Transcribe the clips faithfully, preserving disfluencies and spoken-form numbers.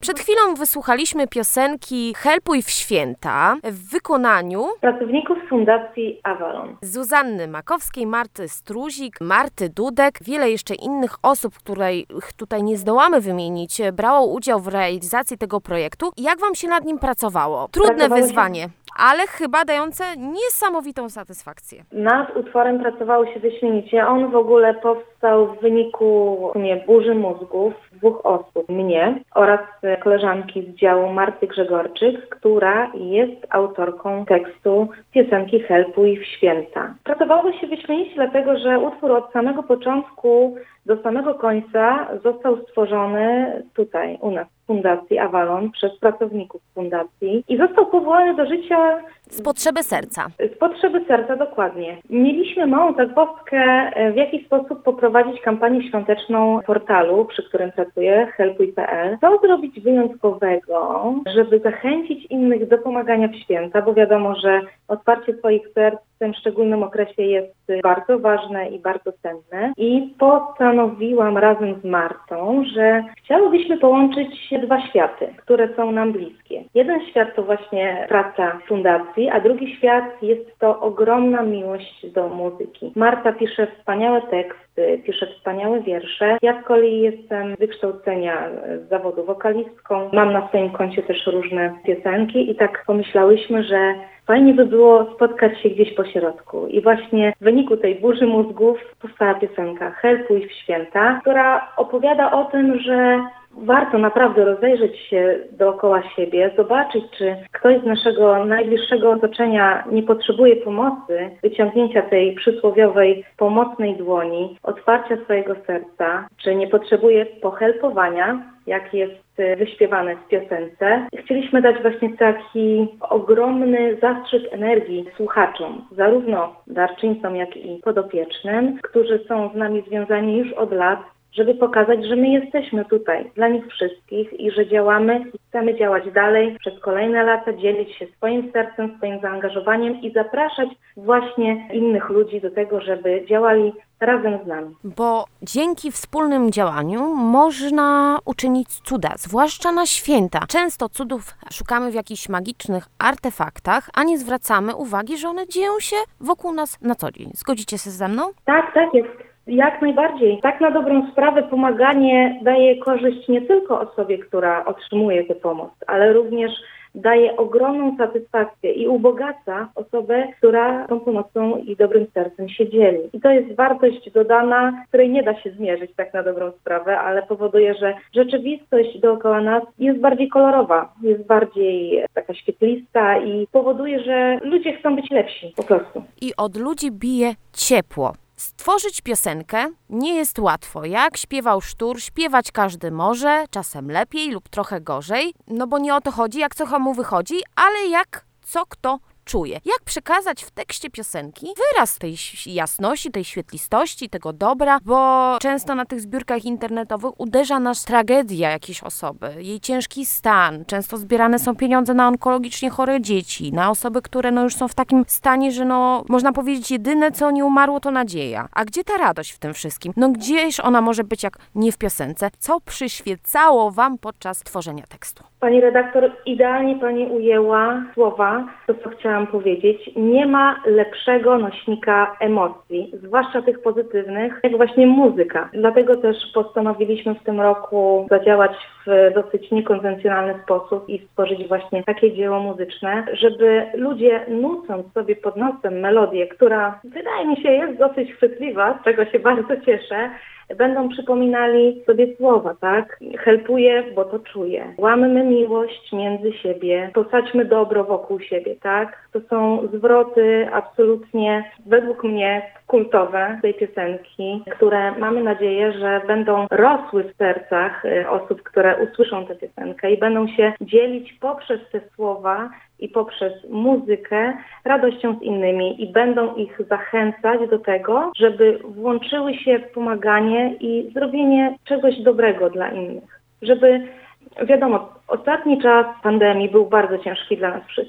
Przed chwilą wysłuchaliśmy piosenki Helpuj w święta w wykonaniu pracowników Fundacji Avalon. Zuzanny Makowskiej, Marty Struzik, Marty Dudek, wiele jeszcze innych osób, których tutaj nie zdołamy wymienić, brało udział w realizacji tego projektu. Jak wam się nad nim pracowało? Trudne Pracowało wyzwanie, się... ale chyba dające niesamowitą satysfakcję. Nad utworem pracowało się wyśmienicie. On w ogóle powstał w wyniku w sumie burzy mózgów dwóch osób, mnie oraz koleżanki z działu Marty Grzegorczyk, która jest autorką tekstu piosenki Helpuj w święta. Pracowało się wyśmienicie, dlatego że utwór od samego początku do samego końca został stworzony tutaj u nas w Fundacji Avalon przez pracowników fundacji i został powołany do życia z potrzeby serca. Z potrzeby serca, dokładnie. Mieliśmy małą zagwozdkę, w jaki sposób poprowadzić kampanię świąteczną portalu, przy którym pracuję, helpuj kropka p l. Co zrobić wyjątkowego, żeby zachęcić innych do pomagania w święta, bo wiadomo, że otwarcie swoich serc w tym szczególnym okresie jest bardzo ważne i bardzo cenne. I postanowiłam razem z Martą, że chciałybyśmy połączyć dwa światy, które są nam bliskie. Jeden świat to właśnie praca fundacji, a drugi świat jest to ogromna miłość do muzyki. Marta pisze wspaniałe teksty, pisze wspaniałe wiersze. Ja z kolei jestem z wykształcenia z zawodu wokalistką. Mam na swoim koncie też różne piosenki i tak pomyślałyśmy, że fajnie by było spotkać się gdzieś po środku. I właśnie w wyniku tej burzy mózgów powstała piosenka Helpuj w święta, która opowiada o tym, że warto naprawdę rozejrzeć się dookoła siebie, zobaczyć, czy ktoś z naszego najbliższego otoczenia nie potrzebuje pomocy, wyciągnięcia tej przysłowiowej pomocnej dłoni, otwarcia swojego serca, czy nie potrzebuje pohelpowania, jak jest wyśpiewane w piosence. Chcieliśmy dać właśnie taki ogromny zastrzyk energii słuchaczom, zarówno darczyńcom, jak i podopiecznym, którzy są z nami związani już od lat, żeby pokazać, że my jesteśmy tutaj dla nich wszystkich i że działamy i chcemy działać dalej przez kolejne lata, dzielić się swoim sercem, swoim zaangażowaniem i zapraszać właśnie innych ludzi do tego, żeby działali razem z nami. Bo dzięki wspólnym działaniu można uczynić cuda, zwłaszcza na święta. Często cudów szukamy w jakichś magicznych artefaktach, a nie zwracamy uwagi, że one dzieją się wokół nas na co dzień. Zgodzicie się ze mną? Tak, tak jest. Jak najbardziej. Tak na dobrą sprawę pomaganie daje korzyść nie tylko osobie, która otrzymuje tę pomoc, ale również daje ogromną satysfakcję i ubogaca osobę, która tą pomocą i dobrym sercem się dzieli. I to jest wartość dodana, której nie da się zmierzyć tak na dobrą sprawę, ale powoduje, że rzeczywistość dookoła nas jest bardziej kolorowa, jest bardziej taka świetlista i powoduje, że ludzie chcą być lepsi po prostu. I od ludzi bije ciepło. Stworzyć piosenkę nie jest łatwo. Jak śpiewał Sztur, śpiewać każdy może, czasem lepiej lub trochę gorzej, no bo nie o to chodzi, jak co komu wychodzi, ale jak co kto czuje. Jak przekazać w tekście piosenki wyraz tej jasności, tej świetlistości, tego dobra, bo często na tych zbiórkach internetowych uderza nas tragedia jakiejś osoby, jej ciężki stan. Często zbierane są pieniądze na onkologicznie chore dzieci, na osoby, które no już są w takim stanie, że no można powiedzieć jedyne co nie umarło to nadzieja. A gdzie ta radość w tym wszystkim? No gdzież ona może być jak nie w piosence? Co przyświecało wam podczas tworzenia tekstu? Pani redaktor, idealnie pani ujęła słowa, to co chciałam powiedzieć. Nie ma lepszego nośnika emocji, zwłaszcza tych pozytywnych, jak właśnie muzyka. Dlatego też postanowiliśmy w tym roku zadziałać w dosyć niekonwencjonalny sposób i stworzyć właśnie takie dzieło muzyczne, żeby ludzie nucąc sobie pod nosem melodię, która wydaje mi się jest dosyć chwytliwa, z czego się bardzo cieszę, będą przypominali sobie słowa, tak? Helpuję, bo to czuję. Łammy miłość między siebie, posadźmy dobro wokół siebie, tak? To są zwroty absolutnie, według mnie, kultowe tej piosenki, które mamy nadzieję, że będą rosły w sercach osób, które usłyszą tę piosenkę i będą się dzielić poprzez te słowa i poprzez muzykę radością z innymi i będą ich zachęcać do tego, żeby włączyły się w pomaganie i zrobienie czegoś dobrego dla innych. Żeby, wiadomo, ostatni czas pandemii był bardzo ciężki dla nas wszystkich.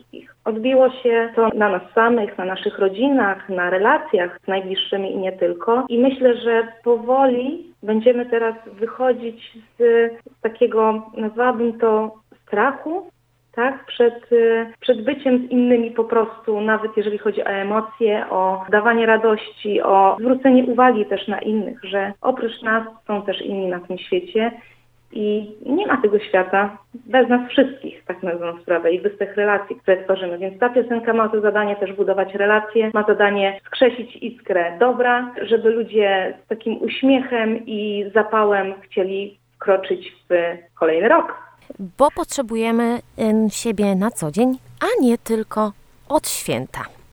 Odbiło się to na nas samych, na naszych rodzinach, na relacjach z najbliższymi i nie tylko. I myślę, że powoli będziemy teraz wychodzić z, z takiego, nazwałabym to, strachu, tak, przed, przed byciem z innymi po prostu, nawet jeżeli chodzi o emocje, o dawanie radości, o zwrócenie uwagi też na innych, że oprócz nas są też inni na tym świecie i nie ma tego świata bez nas wszystkich, tak na dobrą sprawę, i bez tych relacji, które tworzymy. Więc ta piosenka ma to zadanie też budować relacje, ma zadanie skrzesić iskrę dobra, żeby ludzie z takim uśmiechem i zapałem chcieli wkroczyć w kolejny rok. Bo potrzebujemy siebie na co dzień, a nie tylko od święta.